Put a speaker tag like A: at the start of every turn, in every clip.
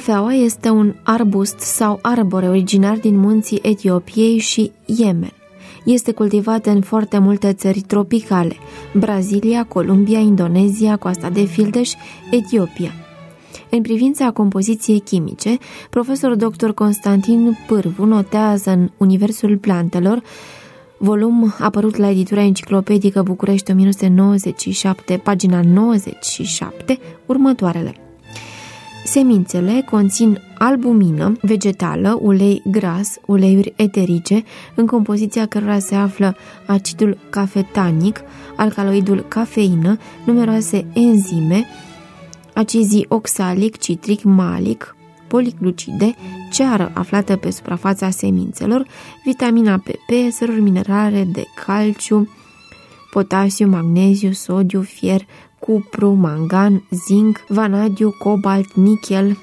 A: Cafeaua este un arbust sau arbore originar din munții Etiopiei și Yemen. Este cultivată în foarte multe țări tropicale: Brazilia, Columbia, Indonezia, Coasta de Fildeș, Etiopia. În privința compoziției chimice, profesor dr. Constantin Pârvu notează în Universul plantelor, volum apărut la editura Enciclopedică București 1997, pagina 97, următoarele. Semințele conțin albumină vegetală, ulei gras, uleiuri eterice, în compoziția cărora se află acidul cafetanic, alcaloidul cafeină, numeroase enzime, acizii oxalic, citric, malic, poliglucide, ceară aflată pe suprafața semințelor, vitamina PP, săruri minerale de calciu, potasiu, magneziu, sodiu, fier, cupru, mangan, zinc, vanadiu, cobalt, nichel.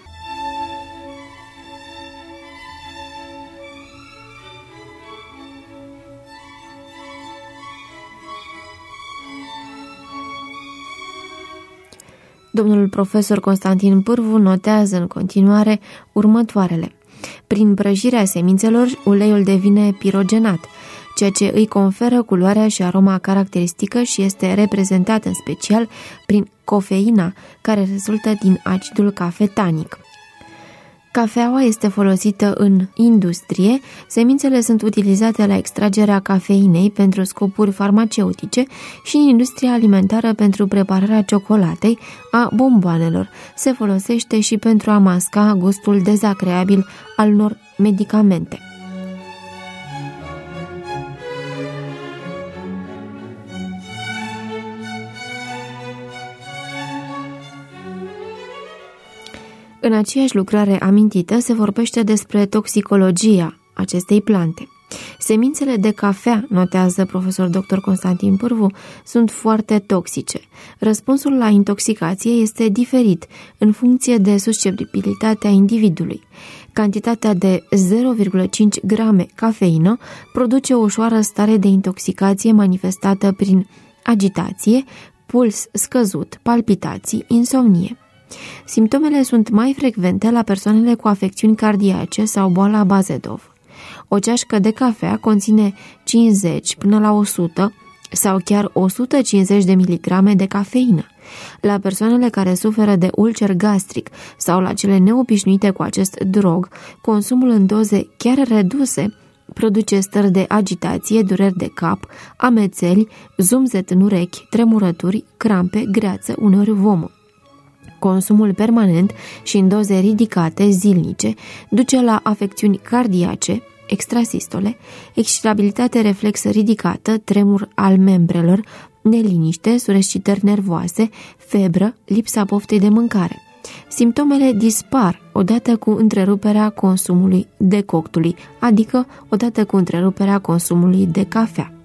A: Domnul profesor Constantin Pârvu notează în continuare următoarele. Prin prăjirea semințelor, uleiul devine pirogenat, ceea ce îi conferă culoarea și aroma caracteristică și este reprezentat în special prin cofeina, care rezultă din acidul cafetanic. Cafeaua este folosită în industrie, semințele sunt utilizate la extragerea cafeinei pentru scopuri farmaceutice și în industria alimentară pentru prepararea ciocolatei, a bomboanelor. Se folosește și pentru a masca gustul dezacreabil al unor medicamente. În aceeași lucrare amintită se vorbește despre toxicologia acestei plante. Semințele de cafea, notează profesor dr. Constantin Pârvu, sunt foarte toxice. Răspunsul la intoxicație este diferit în funcție de susceptibilitatea individului. Cantitatea de 0,5 grame cafeină produce o ușoară stare de intoxicație manifestată prin agitație, puls scăzut, palpitații, insomnie. Simptomele sunt mai frecvente la persoanele cu afecțiuni cardiace sau boala Bazedov. O ceașcă de cafea conține 50 până la 100 sau chiar 150 de miligrame de cafeină. La persoanele care suferă de ulcer gastric sau la cele neobișnuite cu acest drog, consumul în doze chiar reduse produce stări de agitație, dureri de cap, amețeli, zumzet în urechi, tremurături, crampe, greață, uneori vomă. Consumul permanent și în doze ridicate, zilnice, duce la afecțiuni cardiace, extrasistole, excitabilitate reflexă ridicată, tremur al membrelor, neliniște, surescitări nervoase, febră, lipsa poftei de mâncare. Simptomele dispar odată cu întreruperea consumului decoctului, adică odată cu întreruperea consumului de cafea.